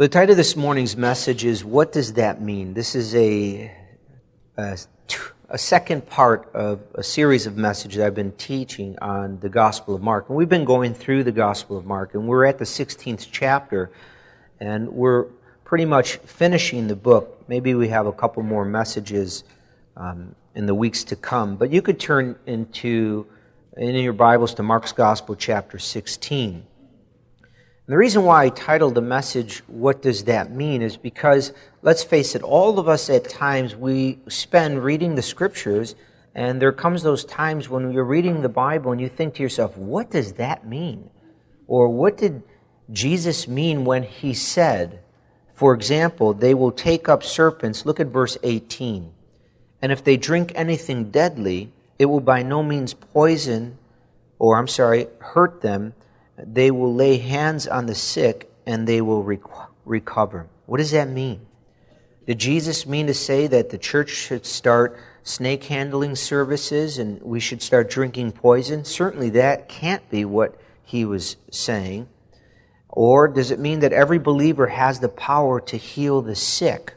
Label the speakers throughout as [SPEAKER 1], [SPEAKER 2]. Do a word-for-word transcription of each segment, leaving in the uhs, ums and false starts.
[SPEAKER 1] The title of this morning's message is, What Does That Mean? This is a, a, a second part of a series of messages I've been teaching on the Gospel of Mark. And we've been going through the Gospel of Mark, and we're at the sixteenth chapter, and we're pretty much finishing the book. Maybe we have a couple more messages um, in the weeks to come. But you could turn into, in your Bibles, to Mark's Gospel, chapter sixteen. And the reason why I titled the message, What Does That Mean? Is because, let's face it, all of us at times, we spend reading the Scriptures, and there comes those times when you're reading the Bible and you think to yourself, what does that mean? Or what did Jesus mean when He said, for example, they will take up serpents, look at verse eighteen, and if they drink anything deadly, it will by no means poison, or I'm sorry, hurt them. They will lay hands on the sick and they will rec- recover. What does that mean? Did Jesus mean to say that the church should start snake handling services and we should start drinking poison? Certainly that can't be what He was saying. Or does it mean that every believer has the power to heal the sick?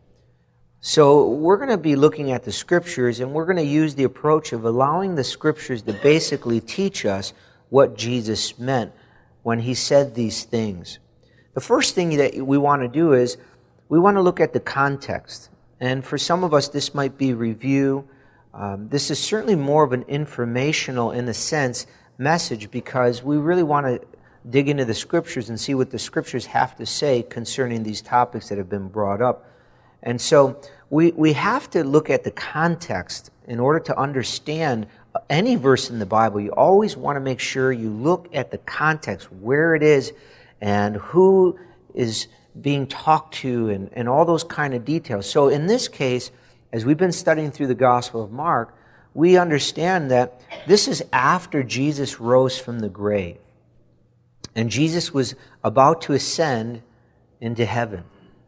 [SPEAKER 1] So we're going to be looking at the Scriptures, and we're going to use the approach of allowing the Scriptures to basically teach us what Jesus meant when He said these things. The first thing that we want to do is we want to look at the context. And for some of us, this might be review. Um, this is certainly more of an informational, in a sense, message, because we really want to dig into the Scriptures and see what the Scriptures have to say concerning these topics that have been brought up. And so we, we have to look at the context in order to understand any verse in the Bible. You always want to make sure you look at the context, where it is, and who is being talked to, and, and all those kind of details. So in this case, as we've been studying through the Gospel of Mark, we understand that this is after Jesus rose from the grave. And Jesus was about to ascend into heaven.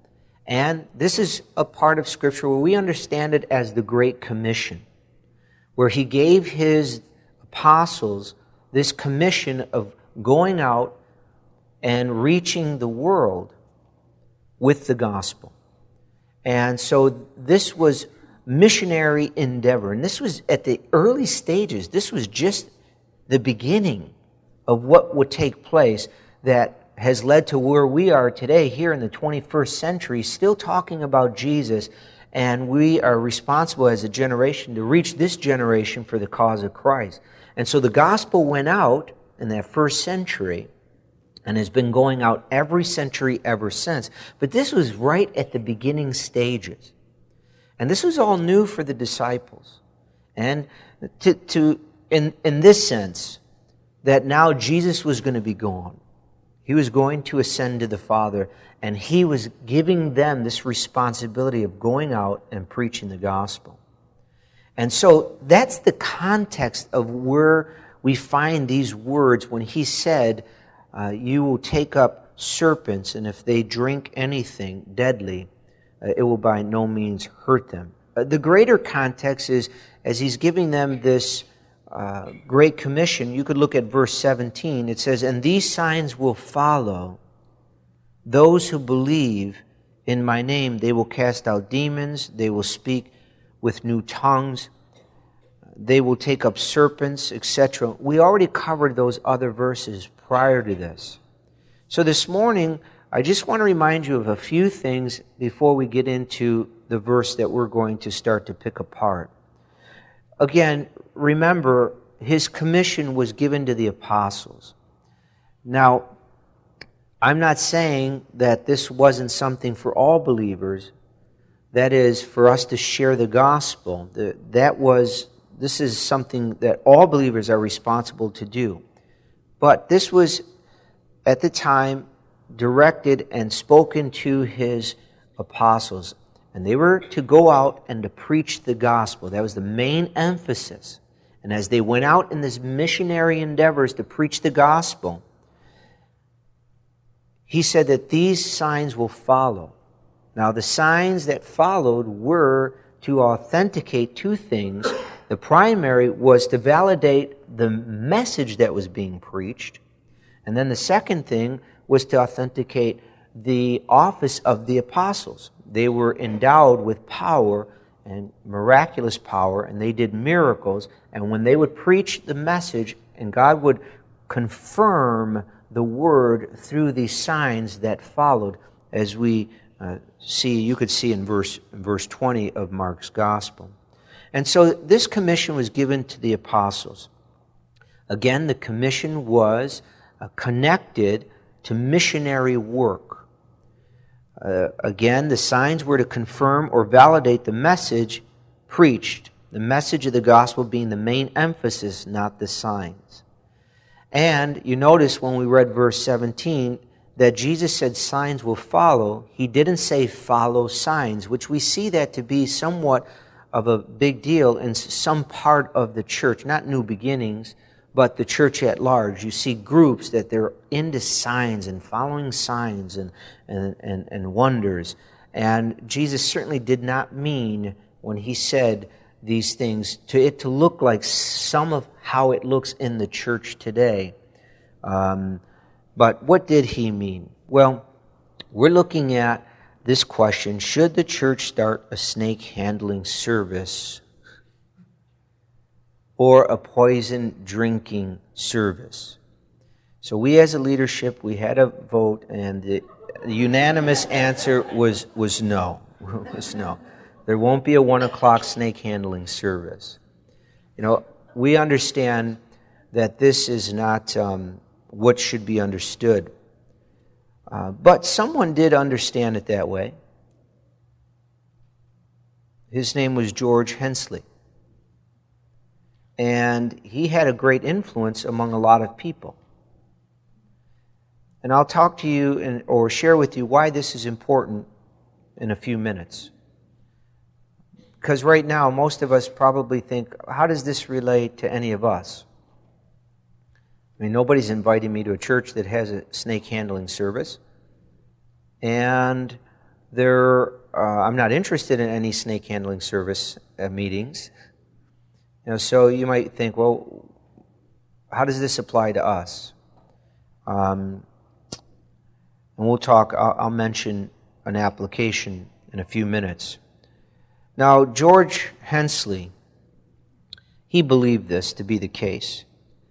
[SPEAKER 1] And this is a part of Scripture where we understand it as the Great Commission, where He gave His apostles this commission of going out and reaching the world with the gospel. And so this was missionary endeavor. And this was at the early stages. This was just the beginning of what would take place that has led to where we are today here in the twenty-first century, still talking about Jesus. And we are responsible as a generation to reach this generation for the cause of Christ. And so the gospel went out in that first century and has been going out every century ever since. But this was right at the beginning stages. And this was all new for the disciples. And to, to in, in this sense, that now Jesus was going to be gone. He was going to ascend to the Father, and He was giving them this responsibility of going out and preaching the gospel. And so that's the context of where we find these words when He said, uh, you will take up serpents, and if they drink anything deadly, uh, it will by no means hurt them. Uh, the greater context is, as He's giving them this Uh, Great Commission, you could look at verse seventeen. It says, and these signs will follow those who believe in my name. They will cast out demons. They will speak with new tongues. They will take up serpents, et cetera. We already covered those other verses prior to this. So this morning, I just want to remind you of a few things before we get into the verse that we're going to start to pick apart. Again, remember, His commission was given to the apostles. Now, I'm not saying that this wasn't something for all believers. That is, for us to share the gospel. That was, this is something that all believers are responsible to do. But this was, at the time, directed and spoken to His apostles. And they were to go out and to preach the gospel. That was the main emphasis. And as they went out in this missionary endeavors to preach the gospel, He said that these signs will follow. Now, the signs that followed were to authenticate two things. The primary was to validate the message that was being preached. And then the second thing was to authenticate the office of the apostles. They were endowed with power and miraculous power, and they did miracles. And when they would preach the message, and God would confirm the word through these signs that followed, as we uh, see, you could see in verse, in verse twenty of Mark's Gospel. And so this commission was given to the apostles. Again, the commission was uh, connected to missionary work. Uh, again, the signs were to confirm or validate the message preached, the message of the gospel being the main emphasis, not the signs. And you notice when we read verse seventeen that Jesus said signs will follow. He didn't say follow signs, which we see that to be somewhat of a big deal in some part of the church, not New Beginnings, but the church at large. You see groups that they're into signs and following signs and, and, and, and wonders. And Jesus certainly did not mean, when he said these things, to it to look like some of how it looks in the church today. Um, but what did he mean? Well, we're looking at this question: should the church start a snake handling service or a poison drinking service? So we as a leadership, we had a vote, and the, the unanimous answer was, was no. was no. There won't be a one o'clock snake handling service. You know, we understand that this is not um, what should be understood. Uh, but someone did understand it that way. His name was George Hensley. And he had a great influence among a lot of people. And I'll talk to you and, or share with you why this is important in a few minutes. Because right now, most of us probably think, how does this relate to any of us? I mean, nobody's inviting me to a church that has a snake handling service. And there, uh, I'm not interested in any snake handling service uh, meetings. You know, so you might think, well, how does this apply to us? Um, and we'll talk, I'll, I'll mention an application in a few minutes. Now, George Hensley, he believed this to be the case.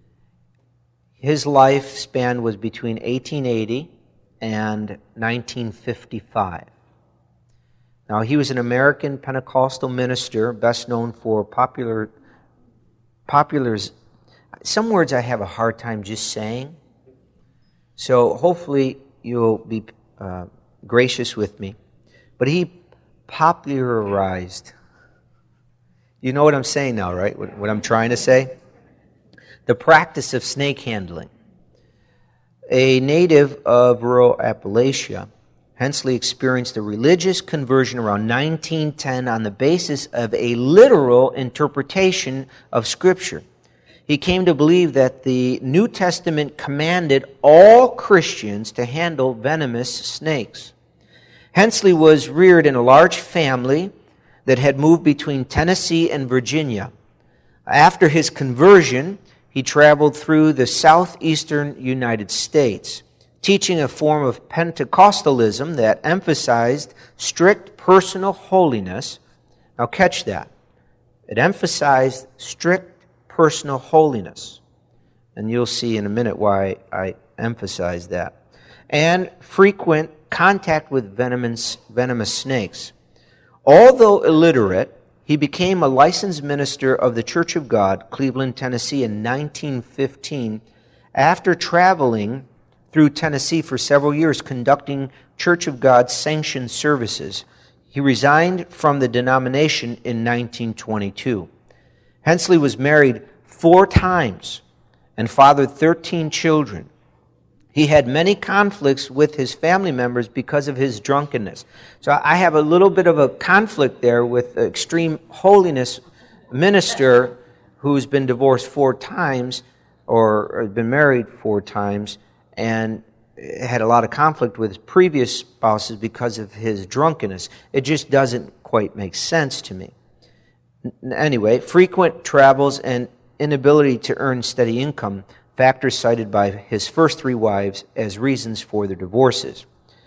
[SPEAKER 1] His lifespan was between eighteen eighty and nineteen fifty-five. Now, he was an American Pentecostal minister, best known for popular, populars. Some words I have a hard time just saying. So hopefully you'll be uh, gracious with me. But he popularized. You know what I'm saying now, right? What, what I'm trying to say? The practice of snake handling. A native of rural Appalachia, Hensley experienced a religious conversion around nineteen ten on the basis of a literal interpretation of Scripture. He came to believe that the New Testament commanded all Christians to handle venomous snakes. Hensley was reared in a large family that had moved between Tennessee and Virginia. After his conversion, he traveled through the southeastern United States, teaching a form of Pentecostalism that emphasized strict personal holiness. Now catch that. It emphasized strict personal holiness. And you'll see in a minute why I emphasize that. And frequent contact with venomous, venomous snakes. Although illiterate, he became a licensed minister of the Church of God, Cleveland, Tennessee, in nineteen fifteen, after traveling through Tennessee for several years conducting Church of God sanctioned services. He resigned from the denomination in nineteen twenty-two. Hensley was married four times and fathered thirteen children. He had many conflicts with his family members because of his drunkenness. So I have a little bit of a conflict there with an extreme holiness minister who's been divorced four times or been married four times and had a lot of conflict with his previous spouses because of his drunkenness. It just doesn't quite make sense to me. Anyway, frequent travels and inability to earn steady income, factors cited by his first three wives as reasons for their divorces.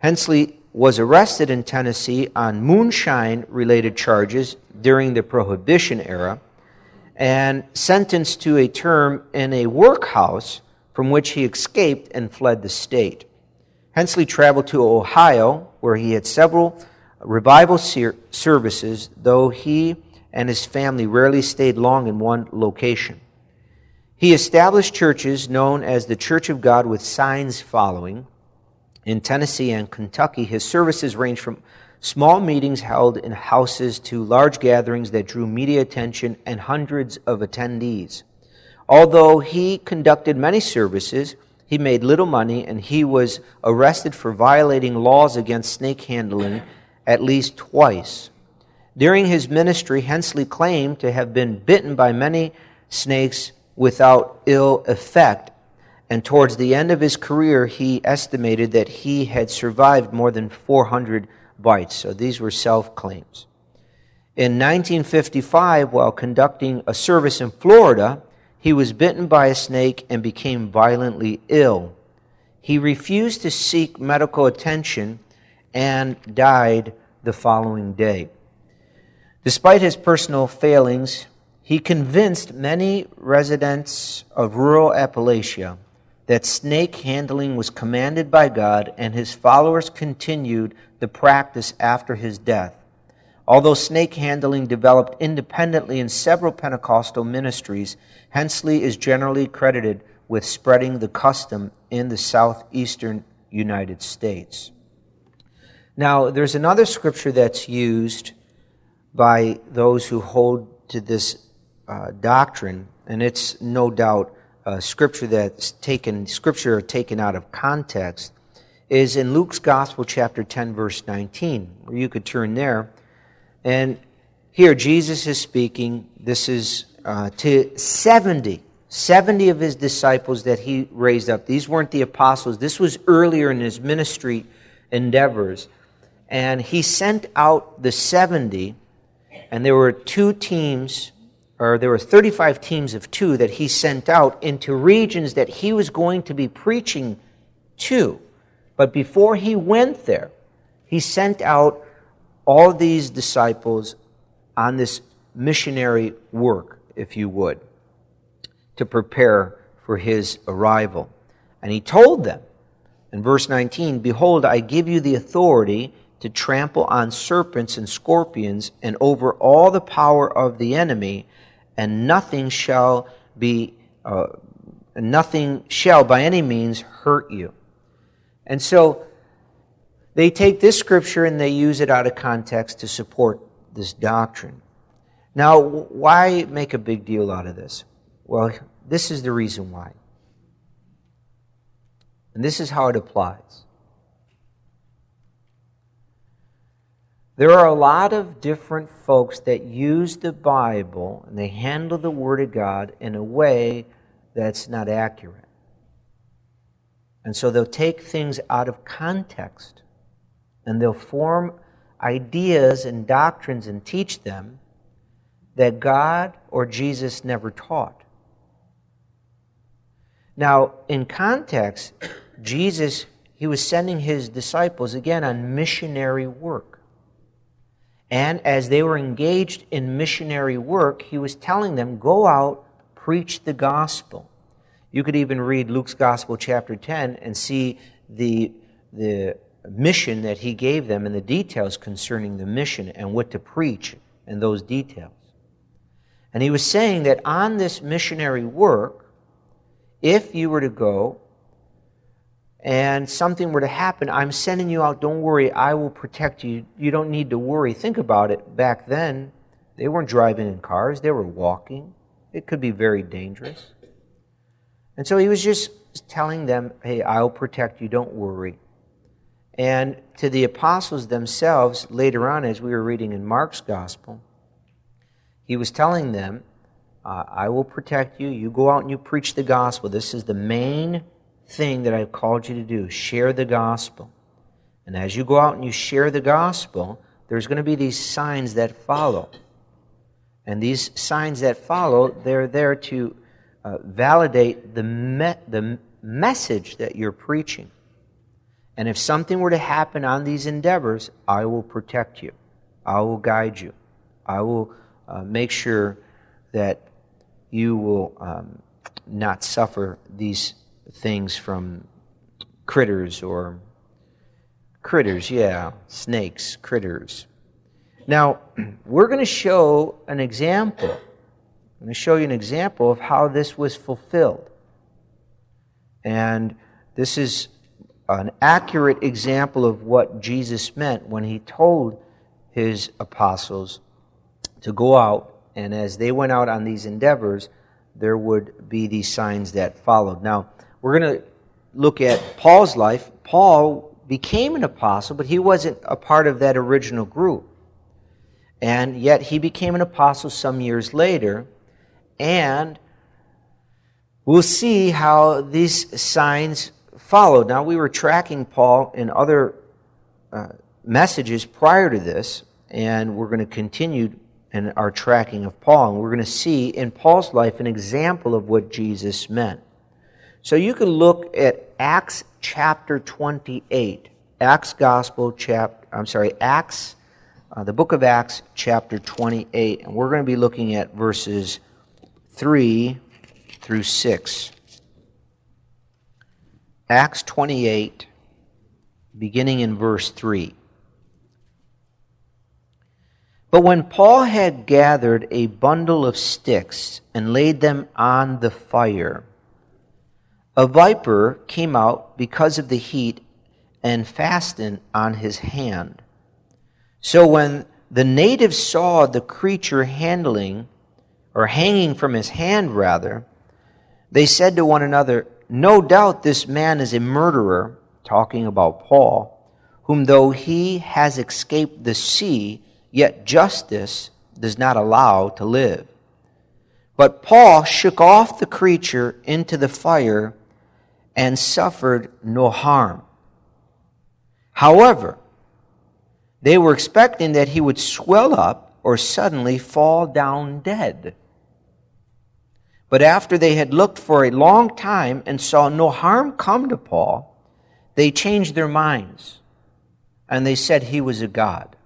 [SPEAKER 1] Hensley was arrested in Tennessee on moonshine-related charges during the Prohibition era and sentenced to a term in a workhouse from which he escaped and fled the state. Hensley traveled to Ohio, where he had several revival ser- services, though he and his family rarely stayed long in one location. He established churches known as the Church of God with Signs following. In Tennessee and Kentucky, his services ranged from small meetings held in houses to large gatherings that drew media attention and hundreds of attendees. Although he conducted many services, he made little money, and he was arrested for violating laws against snake handling at least twice. During his ministry, Hensley claimed to have been bitten by many snakes without ill effect, and towards the end of his career, he estimated that he had survived more than four hundred bites. So these were self-claims. In nineteen fifty-five, while conducting a service in Florida, he was bitten by a snake and became violently ill. He refused to seek medical attention and died the following day. Despite his personal failings, he convinced many residents of rural Appalachia that snake handling was commanded by God, and his followers continued the practice after his death. Although snake handling developed independently in several Pentecostal ministries, Hensley is generally credited with spreading the custom in the southeastern United States. Now, there's another scripture that's used by those who hold to this uh, doctrine, and it's no doubt uh, scripture that's taken, scripture taken out of context, is in Luke's Gospel, chapter ten, verse nineteen, where you could turn there. And here Jesus is speaking. This is uh, to seventy, seventy of his disciples that he raised up. These weren't the apostles. This was earlier in his ministry endeavors. And he sent out the seventy, and there were two teams, or there were thirty-five teams of two that he sent out into regions that he was going to be preaching to. But before he went there, he sent out all these disciples on this missionary work, if you would, to prepare for his arrival. And he told them in verse nineteen, "Behold, I give you the authority to trample on serpents and scorpions and over all the power of the enemy, and nothing shall be, uh, nothing shall by any means hurt you." And so they take this scripture and they use it out of context to support this doctrine. Now, why make a big deal out of this? Well, this is the reason why. And this is how it applies. There are a lot of different folks that use the Bible and they handle the Word of God in a way that's not accurate. And so they'll take things out of context and they'll form ideas and doctrines and teach them that God or Jesus never taught. Now, in context, Jesus, he was sending his disciples again on missionary work. And as they were engaged in missionary work, he was telling them, go out, preach the gospel. You could even read Luke's Gospel, chapter ten, and see the, the mission that he gave them and the details concerning the mission and what to preach and those details. And he was saying that on this missionary work, if you were to go and something were to happen, I'm sending you out, don't worry, I will protect you. You don't need to worry. Think about it. Back then, they weren't driving in cars, they were walking. It could be very dangerous. And so he was just telling them, hey, I'll protect you, don't worry. And to the apostles themselves, later on, as we were reading in Mark's Gospel, he was telling them, uh, I will protect you. You go out and you preach the gospel. This is the main thing that I've called you to do. Share the gospel. And as you go out and you share the gospel, there's going to be these signs that follow. And these signs that follow, they're there to uh, validate the, me- the message that you're preaching. And if something were to happen on these endeavors, I will protect you. I will guide you. I will uh, make sure that you will um, not suffer these things from critters or critters, yeah, snakes, critters. Now, we're going to show an example. I'm going to show you an example of how this was fulfilled. And this is an accurate example of what Jesus meant when he told his apostles to go out, and as they went out on these endeavors, there would be these signs that followed. Now, we're going to look at Paul's life. Paul became an apostle, but he wasn't a part of that original group. And yet he became an apostle some years later, and we'll see how these signs followed. Now, we were tracking Paul in other uh, messages prior to this, and we're going to continue in our tracking of Paul, and we're going to see in Paul's life an example of what Jesus meant. So you can look at Acts chapter twenty-eight, Acts Gospel chapter, I'm sorry, Acts, uh, the book of Acts chapter twenty-eight, and we're going to be looking at verses three through six. Acts twenty-eight, beginning in verse three. But when Paul had gathered a bundle of sticks and laid them on the fire, a viper came out because of the heat and fastened on his hand. So when the natives saw the creature handling, or hanging from his hand rather, they said to one another, "No doubt this man is a murderer," talking about Paul, "whom though he has escaped the sea, yet justice does not allow to live." But Paul shook off the creature into the fire and suffered no harm. However, they were expecting that he would swell up or suddenly fall down dead. But after they had looked for a long time and saw no harm come to Paul, they changed their minds, and they said he was a god.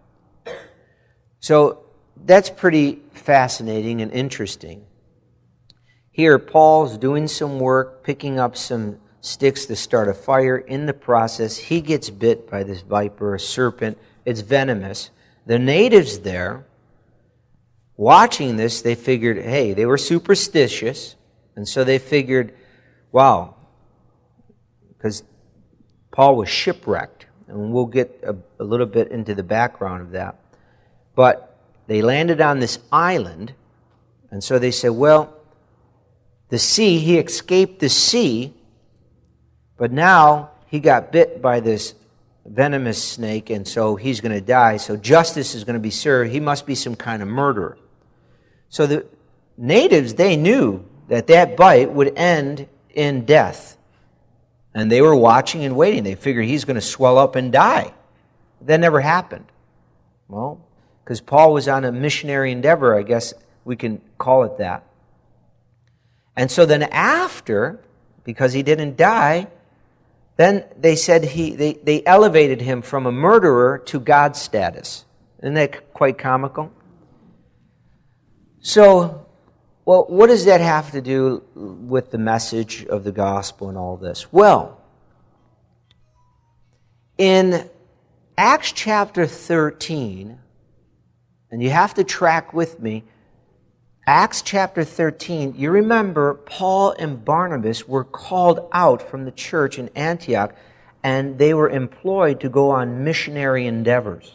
[SPEAKER 1] So that's pretty fascinating and interesting. Here, Paul's doing some work, picking up some sticks to start a fire. In the process, he gets bit by this viper, a serpent. It's venomous. The natives there, watching this, they figured, hey, they were superstitious, and so they figured, wow, because Paul was shipwrecked, and we'll get a, a little bit into the background of that. But they landed on this island, and so they said, well, the sea, he escaped the sea, but now he got bit by this venomous snake, and so he's going to die. So justice is going to be served. He must be some kind of murderer. So the natives, they knew that that bite would end in death. And they were watching and waiting. They figured he's going to swell up and die. That never happened. Well, because Paul was on a missionary endeavor, I guess we can call it that. And so then after, because he didn't die, then they said he they, they elevated him from a murderer to God status. Isn't that quite comical? So, well, what does that have to do with the message of the gospel and all this? Well, in Acts chapter thirteen, and you have to track with me, Acts chapter thirteen, you remember Paul and Barnabas were called out from the church in Antioch, and they were employed to go on missionary endeavors.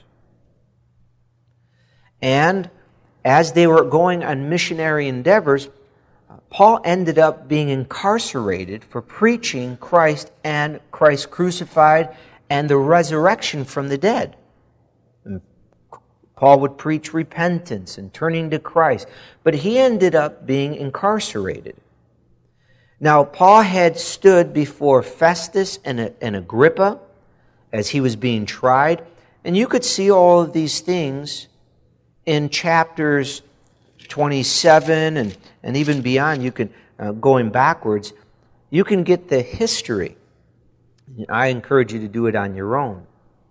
[SPEAKER 1] And as they were going on missionary endeavors, Paul ended up being incarcerated for preaching Christ and Christ crucified and the resurrection from the dead. And Paul would preach repentance and turning to Christ, but he ended up being incarcerated. Now, Paul had stood before Festus and, and Agrippa as he was being tried, and you could see all of these things in chapters twenty-seven and, and even beyond. You can, uh, going backwards, you can get the history I encourage you to do it on your own.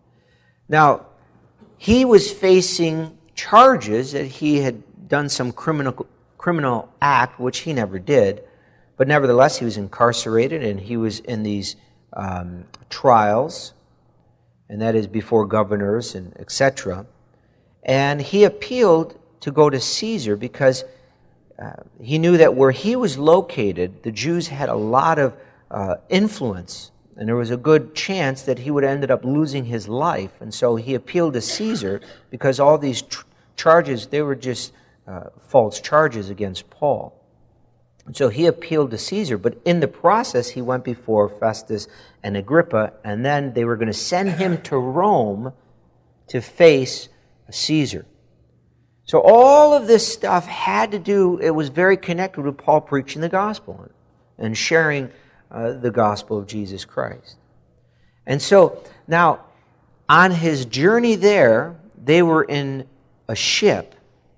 [SPEAKER 1] Now, he was facing charges that he had done some criminal criminal act, which he never did, but nevertheless he was incarcerated and he was in these um, trials, and that is before governors and et cetera. And he appealed to go to Caesar because uh, he knew that where he was located, the Jews had a lot of uh, influence, and there was a good chance that he would have ended up losing his life. And so he appealed to Caesar because all these tr- charges, they were just uh, false charges against Paul. And so he appealed to Caesar, but in the process he went before Festus and Agrippa, and then they were going to send him to Rome to face Caesar. So all of this stuff had to do, it was very connected with Paul preaching the gospel and sharing uh, the gospel of Jesus Christ. And so now, on his journey there, they were in a ship,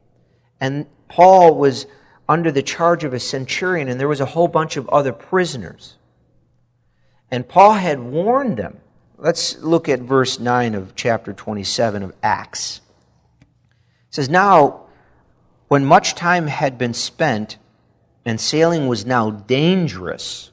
[SPEAKER 1] and Paul was under the charge of a centurion, and there was a whole bunch of other prisoners. And Paul had warned them. Let's look at verse nine of chapter twenty-seven of Acts. It says, "Now, when much time had been spent, and sailing was now dangerous,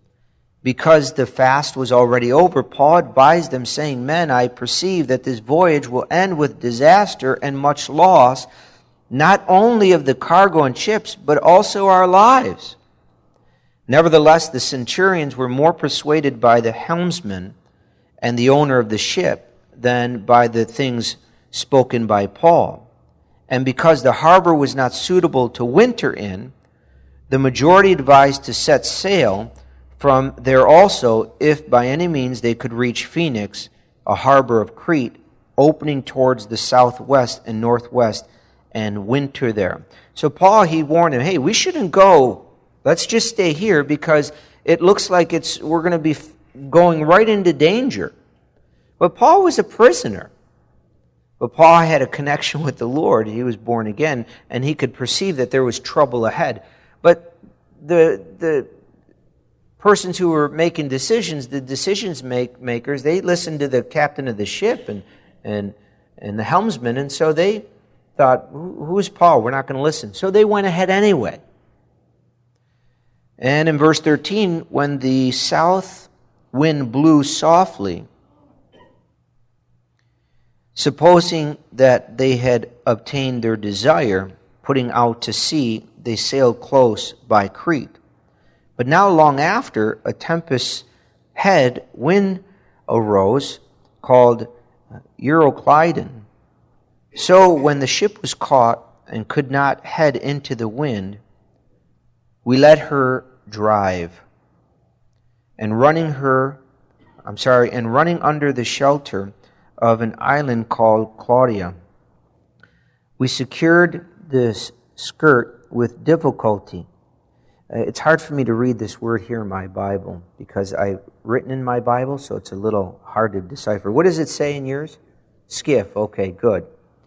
[SPEAKER 1] because the fast was already over, Paul advised them, saying, 'Men, I perceive that this voyage will end with disaster and much loss, not only of the cargo and ships, but also our lives.' Nevertheless, the centurions were more persuaded by the helmsman and the owner of the ship than by the things spoken by Paul. And because the harbor was not suitable to winter in, the majority advised to set sail from there also, if by any means they could reach Phoenix, a harbor of Crete, opening towards the southwest and northwest, and winter there." So Paul, he warned them, hey, we shouldn't go. Let's just stay here because it looks like it's we're going to be going right into danger. But Paul was a prisoner. But Paul had a connection with the Lord. He was born again, and he could perceive that there was trouble ahead. But the the persons who were making decisions, the decisions make, makers, they listened to the captain of the ship and and and the helmsman, and so they thought, who's Paul? We're not going to listen. So they went ahead anyway. And in verse thirteen, when the south wind blew softly, supposing that they had obtained their desire, putting out to sea, they sailed close by Crete. But now long after, a tempest head wind arose, called Euroclydon. So when the ship was caught and could not head into the wind, we let her drive, and running her, I'm sorry, and running under the shelter of an island called Claudia, we secured this skirt with difficulty. Uh, it's hard for me to read this word here in my Bible because I've written in my Bible, so it's a little hard to decipher. What does it say in yours? Skiff. Okay, good.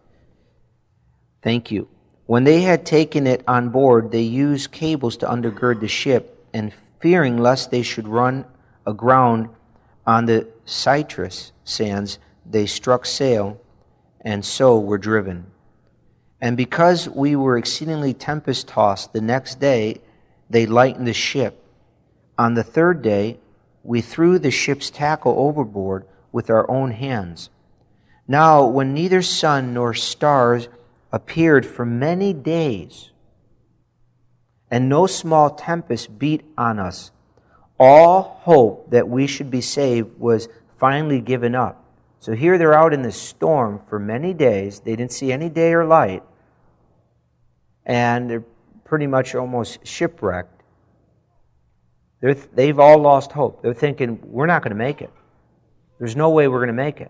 [SPEAKER 1] Thank you. When they had taken it on board, they used cables to undergird the ship, and fearing lest they should run aground on the citrus sands, they struck sail, and so were driven. And because we were exceedingly tempest-tossed, the next day they lightened the ship. On the third day, we threw the ship's tackle overboard with our own hands. Now, when neither sun nor stars appeared for many days, and no small tempest beat on us, all hope that we should be saved was finally given up. So here they're out in the storm for many days. They didn't see any day or light, and they're pretty much almost shipwrecked. They're, they've all lost hope. They're thinking, we're not going to make it. There's no way we're going to make it.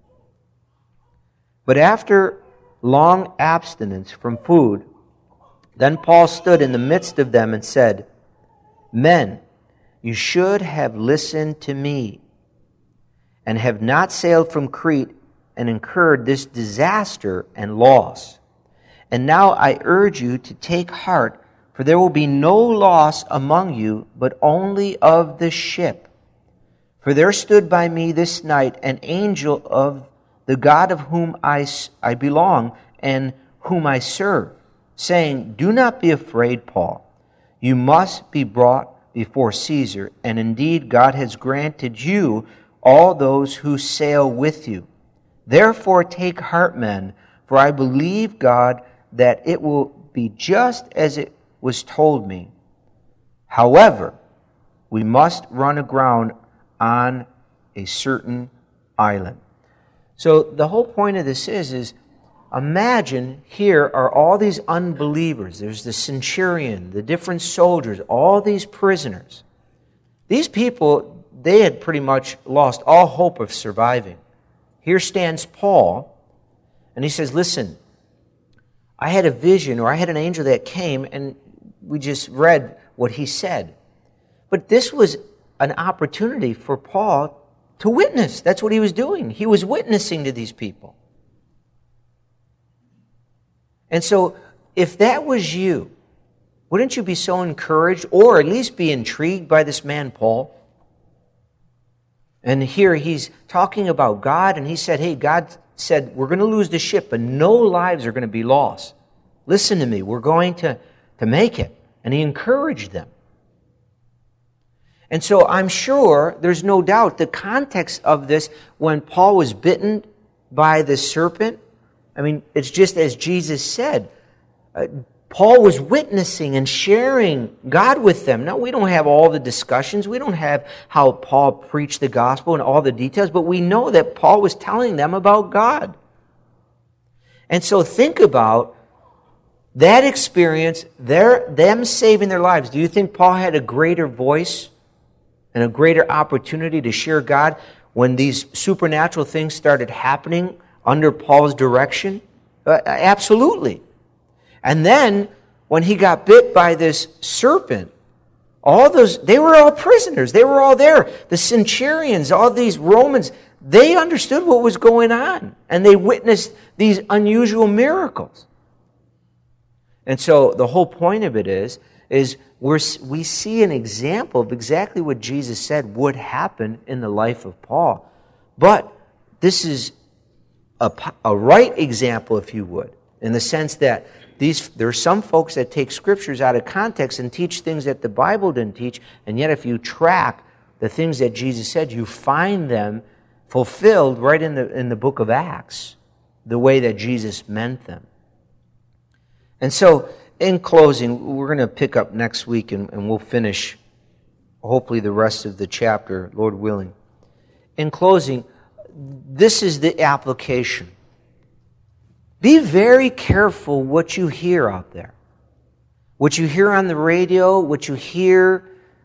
[SPEAKER 1] But after long abstinence from food, then Paul stood in the midst of them and said, "Men, you should have listened to me and have not sailed from Crete and incurred this disaster and loss. And now I urge you to take heart, for there will be no loss among you, but only of the ship. For there stood by me this night an angel of the God of whom I, I belong and whom I serve, saying, Do not be afraid, Paul. You must be brought before Caesar, and indeed God has granted you all those who sail with you. Therefore take heart, men, for I believe God that it will be just as it was told me. However, we must run aground on a certain island. So the whole point of this is, is imagine here are all these unbelievers. There's the centurion, the different soldiers, all these prisoners. These people, they had pretty much lost all hope of surviving. Here stands Paul, and he says, listen, I had a vision, or I had an angel that came, and we just read what he said. But this was an opportunity for Paul to witness. That's what he was doing. He was witnessing to these people. And so, if that was you, wouldn't you be so encouraged, or at least be intrigued by this man, Paul? And here he's talking about God, and he said, hey, God said, we're going to lose the ship, but no lives are going to be lost. Listen to me, we're going to, to make it. And he encouraged them. And so I'm sure, there's no doubt, the context of this, when Paul was bitten by the serpent, I mean, it's just as Jesus said. Uh, Paul was witnessing and sharing God with them. Now, we don't have all the discussions. We don't have how Paul preached the gospel and all the details, but we know that Paul was telling them about God. And so think about that experience, their, them saving their lives. Do you think Paul had a greater voice and a greater opportunity to share God when these supernatural things started happening under Paul's direction? Uh, absolutely. And then, when he got bit by this serpent, all those, they were all prisoners. They were all there. The centurions, all these Romans, they understood what was going on. And they witnessed these unusual miracles. And so, the whole point of it is, is we're, we see an example of exactly what Jesus said would happen in the life of Paul. But this is a, a right example, if you would, in the sense that these there are some folks that take scriptures out of context and teach things that the Bible didn't teach, and yet if you track the things that Jesus said, you find them fulfilled right in the in the book of Acts, the way that Jesus meant them. And so, in closing, we're going to pick up next week, and, and we'll finish, hopefully, the rest of the chapter, Lord willing. In closing, this is the application. Be very careful what you hear out there. What you hear on the radio, what you hear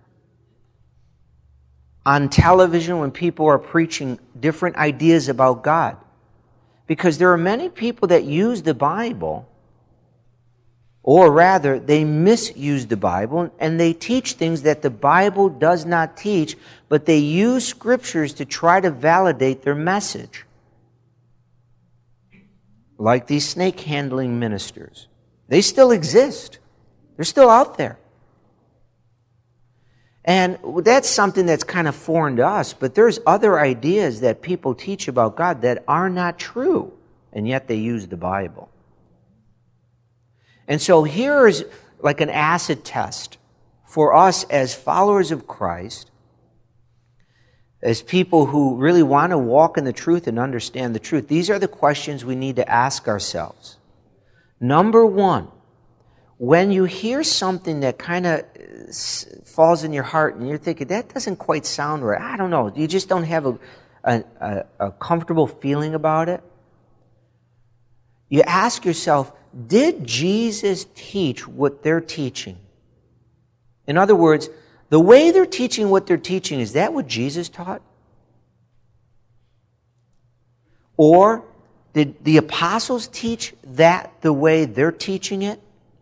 [SPEAKER 1] on television when people are preaching different ideas about God. Because there are many people that use the Bible, or rather, they misuse the Bible, and they teach things that the Bible does not teach, but they use scriptures to try to validate their message. Like these snake-handling ministers. They still exist. They're still out there. And that's something that's kind of foreign to us, but there's other ideas that people teach about God that are not true, and yet they use the Bible. And so here is like an acid test for us as followers of Christ, as people who really want to walk in the truth and understand the truth. These are the questions we need to ask ourselves. Number one, when you hear something that kind of falls in your heart and you're thinking, that doesn't quite sound right, I don't know, you just don't have a, a, a comfortable feeling about it, you ask yourself, did Jesus teach what they're teaching? In other words, the way they're teaching what they're teaching, is that what Jesus taught? Or did the apostles teach that the way they're teaching it?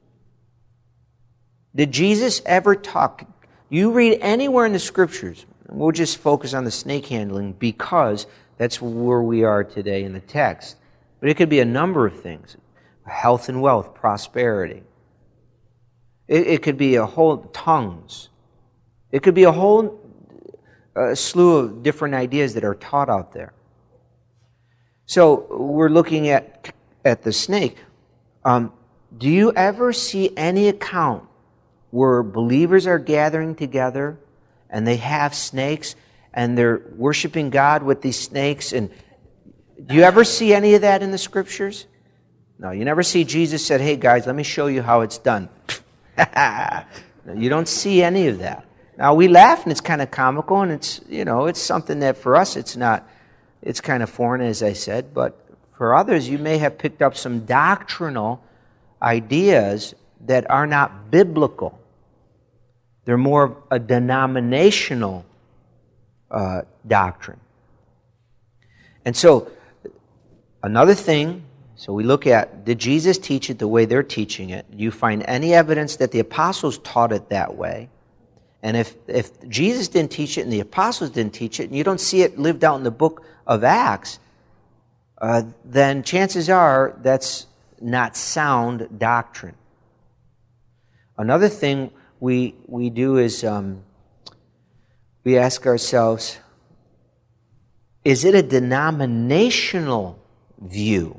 [SPEAKER 1] Did Jesus ever talk? You read anywhere in the scriptures, we'll just focus on the snake handling because that's where we are today in the text. But it could be a number of things. Health and wealth, prosperity. It, it could be a whole, tongues. It could be a whole a slew of different ideas that are taught out there. So we're looking at, at the snake. Um, do you ever see any account where believers are gathering together and they have snakes and they're worshiping God with these snakes? And do you ever see any of that in the Scriptures? No, you never see Jesus said, hey guys, let me show you how it's done. You don't see any of that. Now we laugh and it's kind of comical and it's, you know, it's something that for us it's not, it's kind of foreign as I said, but for others you may have picked up some doctrinal ideas that are not biblical. They're more of a denominational uh, doctrine. And so, another thing, so we look at, did Jesus teach it the way they're teaching it? Do you find any evidence that the apostles taught it that way? And if, if Jesus didn't teach it and the apostles didn't teach it, and you don't see it lived out in the book of Acts, uh, then chances are that's not sound doctrine. Another thing we we do is um, we ask ourselves, is it a denominational view?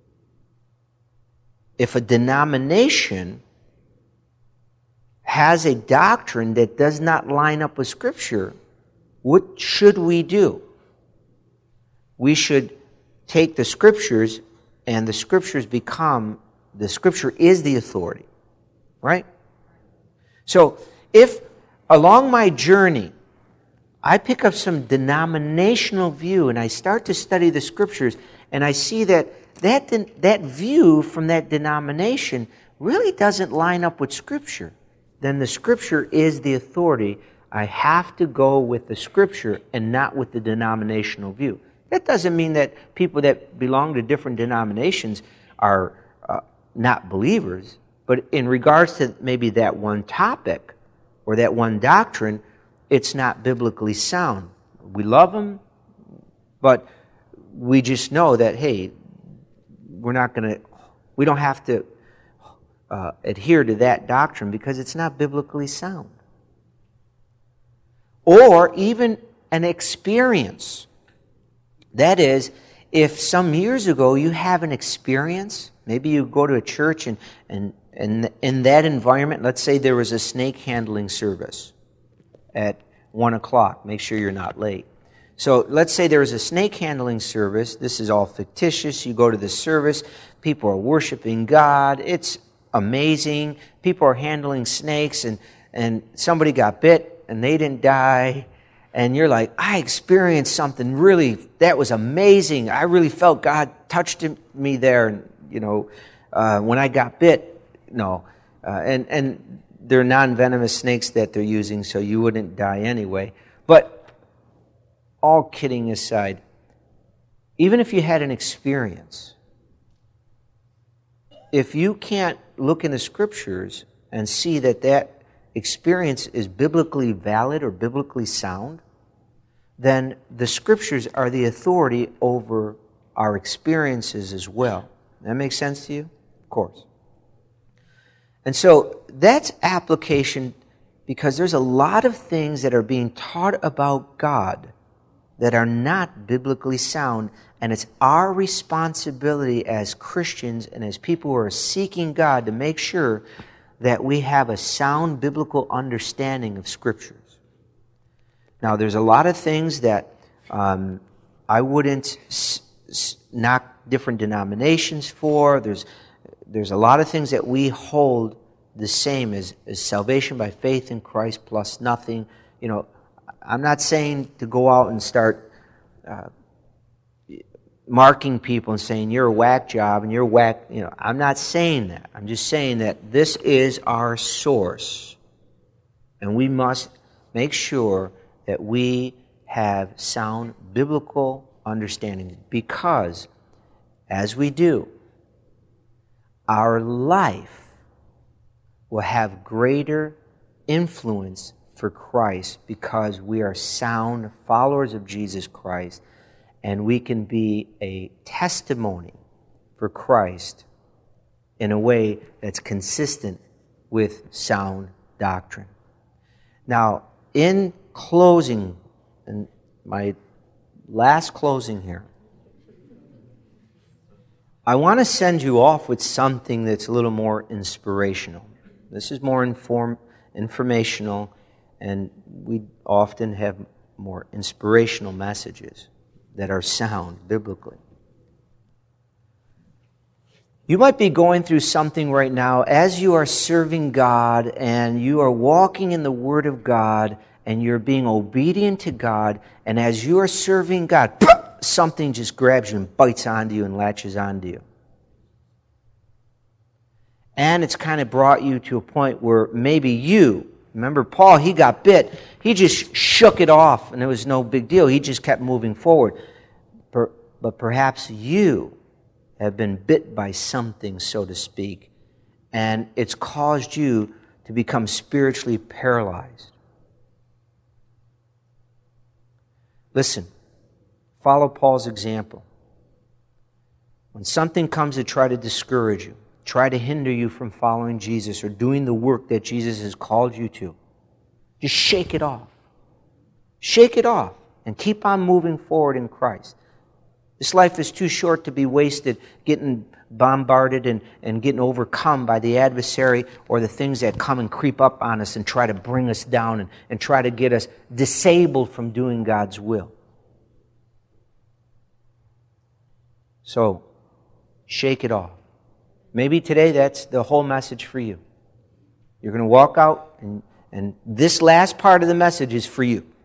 [SPEAKER 1] If a denomination has a doctrine that does not line up with Scripture, what should we do? We should take the Scriptures, and the Scriptures become, the Scripture is the authority, right? So, if along my journey, I pick up some denominational view and I start to study the Scriptures and I see that that, that view from that denomination really doesn't line up with Scripture, then the Scripture is the authority. I have to go with the Scripture and not with the denominational view. That doesn't mean that people that belong to different denominations are uh, not believers, but in regards to maybe that one topic or that one doctrine, it's not biblically sound. We love them, but we just know that, hey, we're not going to, we don't have to uh, adhere to that doctrine because it's not biblically sound. Or even an experience. That is, if some years ago you have an experience, maybe you go to a church and, and, and in that environment, let's say there was a snake handling service at one o'clock. Make sure you're not late. So let's say there was a snake handling service. This is all fictitious. You go to the service. People are worshiping God. It's amazing. People are handling snakes and, and somebody got bit and they didn't die. And you're like, I experienced something really, that was amazing. I really felt God touched me there. And, you know, uh, when I got bit, no. Uh, and, and they're non-venomous snakes that they're using, so you wouldn't die anyway. But all kidding aside, even if you had an experience, if you can't look in the Scriptures and see that that experience is biblically valid or biblically sound, then the Scriptures are the authority over our experiences as well. That makes sense to you? Of course. And so that's application, because there's a lot of things that are being taught about God that are not biblically sound, and it's our responsibility as Christians and as people who are seeking God to make sure that we have a sound biblical understanding of Scriptures. Now, there's a lot of things that um, I wouldn't s- s- knock different denominations for. There's there's a lot of things that we hold the same as, as salvation by faith in Christ plus nothing. You know, I'm not saying to go out and start uh, marking people and saying you're a whack job and you're whack. You know, I'm not saying that. I'm just saying that this is our source, and we must make sure that we have sound biblical understanding, because as we do, our life will have greater influence for Christ because we are sound followers of Jesus Christ, and we can be a testimony for Christ in a way that's consistent with sound doctrine. Now, in closing and my last closing here, I want to send you off with something that's a little more inspirational. This is more inform, informational, and we often have more inspirational messages that are sound biblically. You might be going through something right now as you are serving God and you are walking in the Word of God and you're being obedient to God, and as you are serving God, something just grabs you and bites onto you and latches onto you. And it's kind of brought you to a point where maybe you, remember Paul, he got bit. He just shook it off and it was no big deal. He just kept moving forward. But perhaps you have been bit by something, so to speak, and it's caused you to become spiritually paralyzed. Listen, follow Paul's example. When something comes to try to discourage you, try to hinder you from following Jesus or doing the work that Jesus has called you to, just shake it off. Shake it off and keep on moving forward in Christ. This life is too short to be wasted getting bombarded and, and getting overcome by the adversary or the things that come and creep up on us and try to bring us down and, and try to get us disabled from doing God's will. So, shake it off. Maybe today that's the whole message for you. You're going to walk out and, and this last part of the message is for you.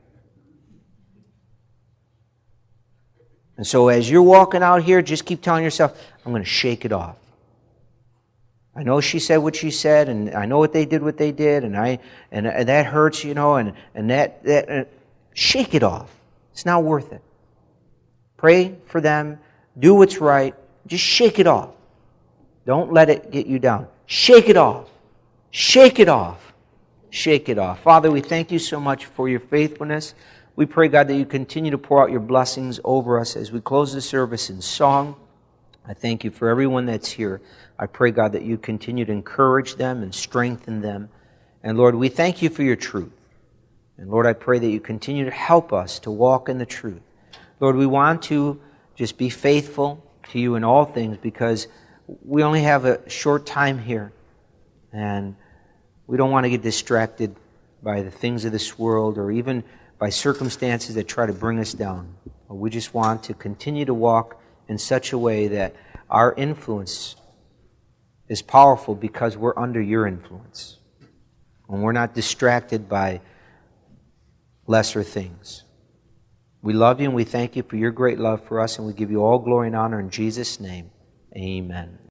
[SPEAKER 1] And so as you're walking out here, just keep telling yourself, I'm going to shake it off. I know she said what she said, and I know what they did what they did, and I and, and that hurts, you know, and, and that, that uh, shake it off. It's not worth it. Pray for them. Do what's right. Just shake it off. Don't let it get you down. Shake it off. Shake it off. Shake it off. Father, we thank you so much for your faithfulness. We pray, God, that you continue to pour out your blessings over us as we close the service in song. I thank you for everyone that's here. I pray, God, that you continue to encourage them and strengthen them. And Lord, we thank you for your truth. And Lord, I pray that you continue to help us to walk in the truth. Lord, we want to just be faithful to you in all things because we only have a short time here. And we don't want to get distracted by the things of this world or even by circumstances that try to bring us down. We just want to continue to walk in such a way that our influence is powerful because we're under your influence. And we're not distracted by lesser things. We love you and we thank you for your great love for us, and we give you all glory and honor in Jesus' name. Amen.